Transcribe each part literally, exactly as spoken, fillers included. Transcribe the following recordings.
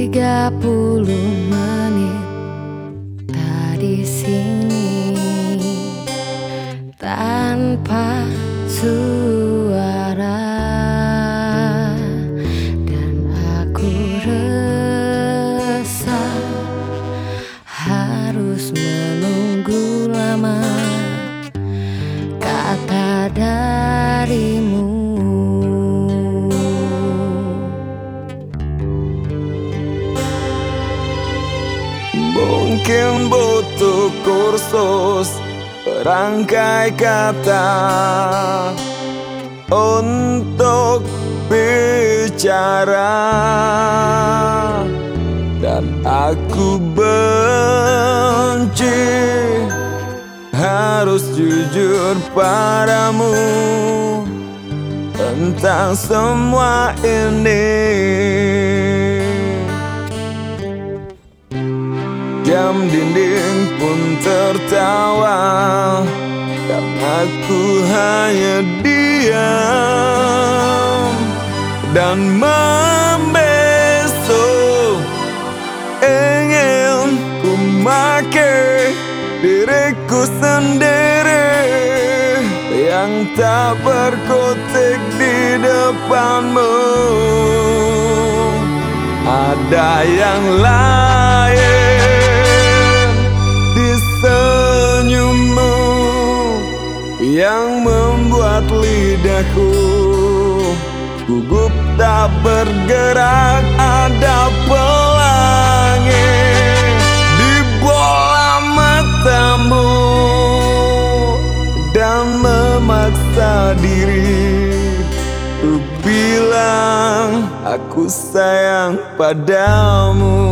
Tiga puluh menit tadi sini tanpa suara, dan aku resah harus menunggu lama kata darimu. Mungkin butuh kursus berangkai kata untuk bicara, dan aku benci harus jujur padamu tentang semua ini. Jam dinding pun tertawa karena aku hanya diam dan membeso. Ingin ku make diriku sendiri yang tak berkutik di depanmu. Ada yang lain di senyummu yang membuat lidahku gugup tak bergerak. Ada pelangi di bola matamu dan memaksa diri untuk bilang aku sayang padamu.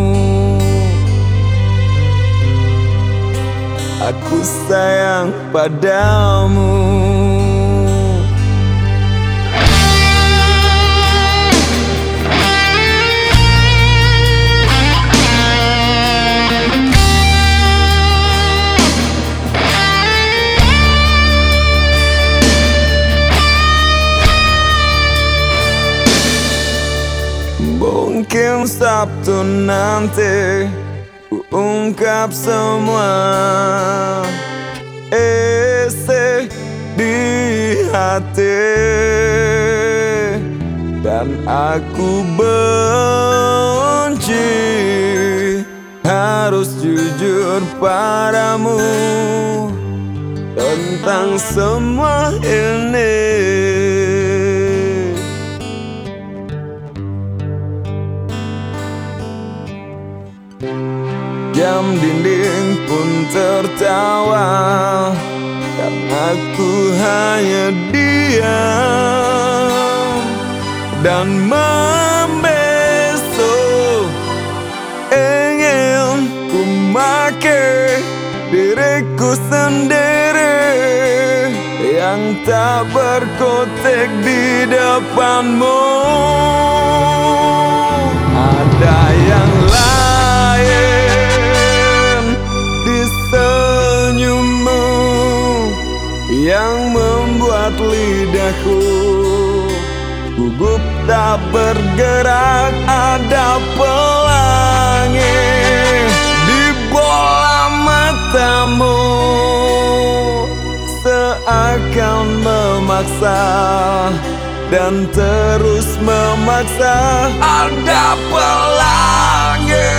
Aku sayang padamu. Mungkin Sabtu nanti ku ungkap semua isi di hati, dan aku benci harus jujur padamu tentang semua ini. Jam dinding pun tertawa karena aku hanya diam dan membeso. Ingin ku make diriku sendiri yang tak berkutik di depanmu. Ada yang lain di senyummu yang membuat lidahku gugup tak bergerak. Ada pelangi di bola matamu seakan memaksa dan terus memaksa. Ada pelangi.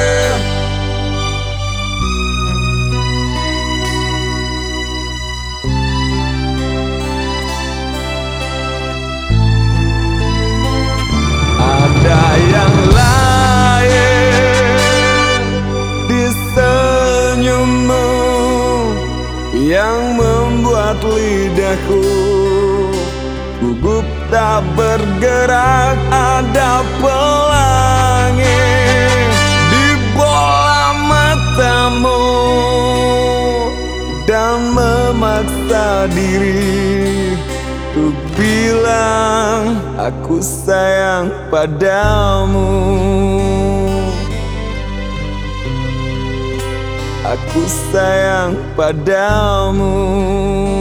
Ada yang lain di senyummu yang membuat lidahku gugup tak bergerak. Ada pelangi di bola matamu dan memaksa diri untuk bilang aku sayang padamu. Aku sayang padamu.